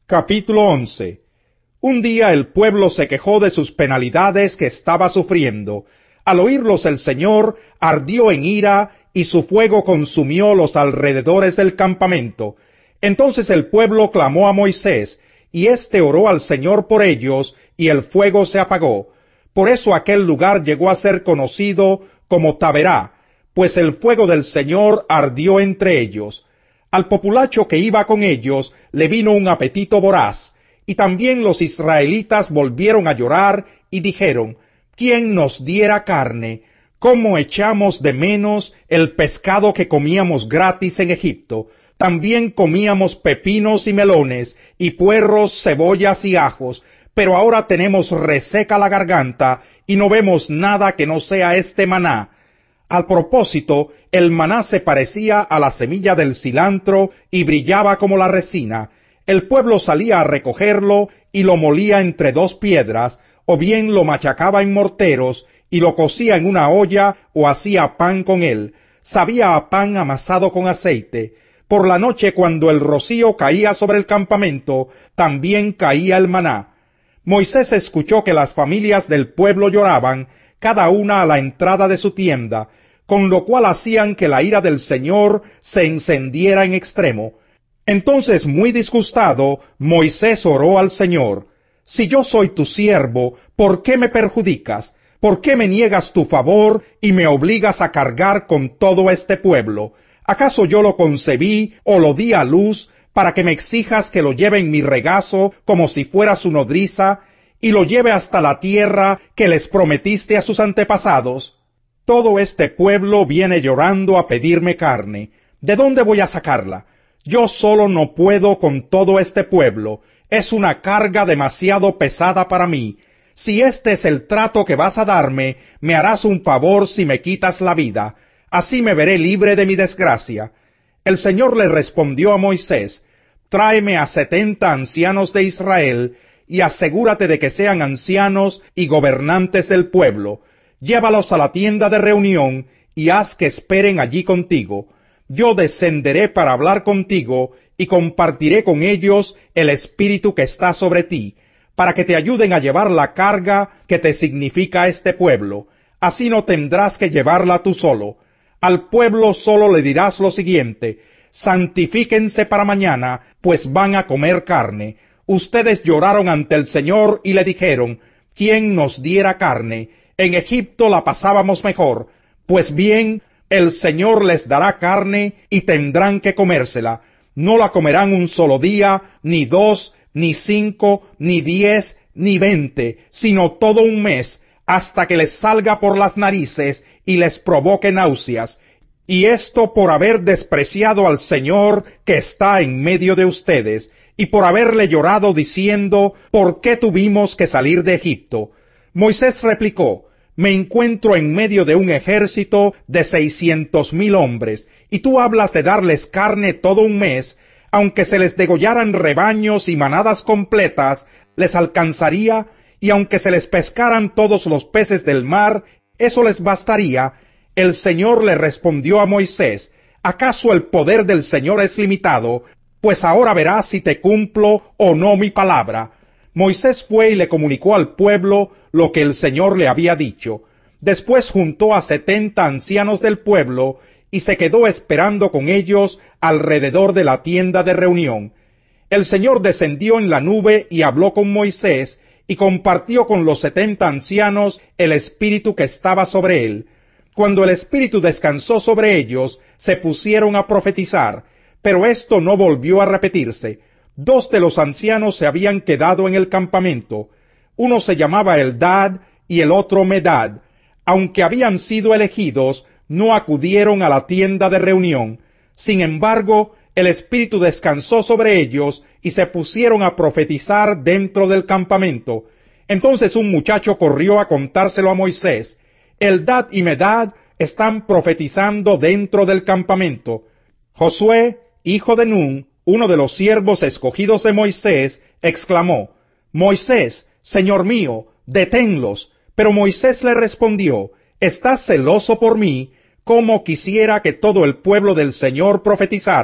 Capítulo 11. Un día el pueblo se quejó de sus penalidades que estaba sufriendo. Al oírlos el Señor ardió en ira y su fuego consumió los alrededores del campamento. Entonces el pueblo clamó a Moisés, y éste oró al Señor por ellos, y el fuego se apagó. Por eso aquel lugar llegó a ser conocido como Taberá, pues el fuego del Señor ardió entre ellos. Al populacho que iba con ellos le vino un apetito voraz, y también los israelitas volvieron a llorar y dijeron: ¿Quién nos diera carne? ¿Cómo echamos de menos el pescado que comíamos gratis en Egipto? También comíamos pepinos y melones, y puerros, cebollas y ajos, pero ahora tenemos reseca la garganta, y no vemos nada que no sea este maná. Al propósito, el maná se parecía a la semilla del cilantro y brillaba como la resina. El pueblo salía a recogerlo y lo molía entre dos piedras, o bien lo machacaba en morteros y lo cocía en una olla o hacía pan con él. Sabía a pan amasado con aceite. Por la noche, cuando el rocío caía sobre el campamento, también caía el maná. Moisés escuchó que las familias del pueblo lloraban, cada una a la entrada de su tienda, con lo cual hacían que la ira del Señor se encendiera en extremo. Entonces, muy disgustado, Moisés oró al Señor: Si yo soy tu siervo, ¿por qué me perjudicas? ¿Por qué me niegas tu favor y me obligas a cargar con todo este pueblo? ¿Acaso yo lo concebí o lo di a luz para que me exijas que lo lleve en mi regazo como si fuera su nodriza y lo lleve hasta la tierra que les prometiste a sus antepasados? Todo este pueblo viene llorando a pedirme carne. ¿De dónde voy a sacarla? Yo solo no puedo con todo este pueblo. Es una carga demasiado pesada para mí. Si este es el trato que vas a darme, me harás un favor si me quitas la vida. Así me veré libre de mi desgracia. El Señor le respondió a Moisés: Tráeme a 70 ancianos de Israel, y asegúrate de que sean ancianos y gobernantes del pueblo. Llévalos a la tienda de reunión, y haz que esperen allí contigo. Yo descenderé para hablar contigo, y compartiré con ellos el espíritu que está sobre ti, para que te ayuden a llevar la carga que te significa este pueblo. Así no tendrás que llevarla tú solo. Al pueblo solo le dirás lo siguiente: santifíquense para mañana, pues van a comer carne. Ustedes lloraron ante el Señor y le dijeron: ¿Quién nos diera carne? En Egipto la pasábamos mejor. Pues bien, el Señor les dará carne y tendrán que comérsela. No la comerán un solo día, ni 2, ni 5, ni 10, ni 20, sino todo un mes, hasta que les salga por las narices y les provoque náuseas. Y esto por haber despreciado al Señor que está en medio de ustedes, y por haberle llorado diciendo: ¿por qué tuvimos que salir de Egipto? Moisés replicó: me encuentro en medio de un ejército de 600,000 hombres, y tú hablas de darles carne todo un mes. Aunque se les degollaran rebaños y manadas completas, les alcanzaría, y aunque se les pescaran todos los peces del mar, eso les bastaría. El Señor le respondió a Moisés: ¿acaso el poder del Señor es limitado? Pues ahora verás si te cumplo o no mi palabra. Moisés fue y le comunicó al pueblo lo que el Señor le había dicho. Después juntó a 70 ancianos del pueblo y se quedó esperando con ellos alrededor de la tienda de reunión. El Señor descendió en la nube y habló con Moisés, y compartió con los 70 ancianos el espíritu que estaba sobre él. Cuando el espíritu descansó sobre ellos, se pusieron a profetizar, pero esto no volvió a repetirse. 2 de los ancianos se habían quedado en el campamento. Uno se llamaba Eldad y el otro Medad. Aunque habían sido elegidos, no acudieron a la tienda de reunión. Sin embargo, el espíritu descansó sobre ellos y se pusieron a profetizar dentro del campamento. Entonces un muchacho corrió a contárselo a Moisés: Eldad y Medad están profetizando dentro del campamento. Josué, hijo de Nun, uno de los siervos escogidos de Moisés, exclamó: Moisés, señor mío, deténlos. Pero Moisés le respondió: ¿estás celoso por mí? Cómo quisiera que todo el pueblo del Señor profetizara.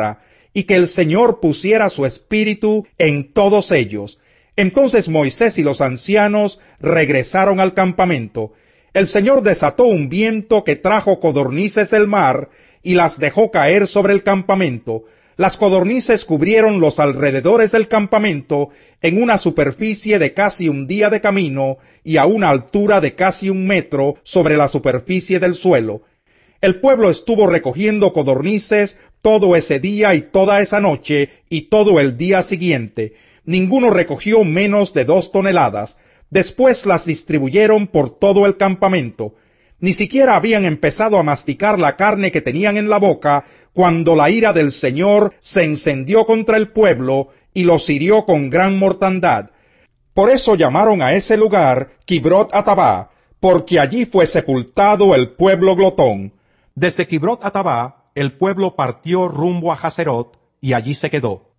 y que el Señor pusiera su espíritu en todos ellos. Entonces Moisés y los ancianos regresaron al campamento. El Señor desató un viento que trajo codornices del mar y las dejó caer sobre el campamento. Las codornices cubrieron los alrededores del campamento en una superficie de casi un día de camino y a una altura de casi 1 metro sobre la superficie del suelo. El pueblo estuvo recogiendo codornices todo ese día y toda esa noche y todo el día siguiente. Ninguno recogió menos de 2 toneladas. Después las distribuyeron por todo el campamento. Ni siquiera habían empezado a masticar la carne que tenían en la boca cuando la ira del Señor se encendió contra el pueblo y los hirió con gran mortandad. Por eso llamaron a ese lugar Kibrot Hatabá, porque allí fue sepultado el pueblo glotón. Desde Kibrot Hatabá, el pueblo partió rumbo a Haserot y allí se quedó.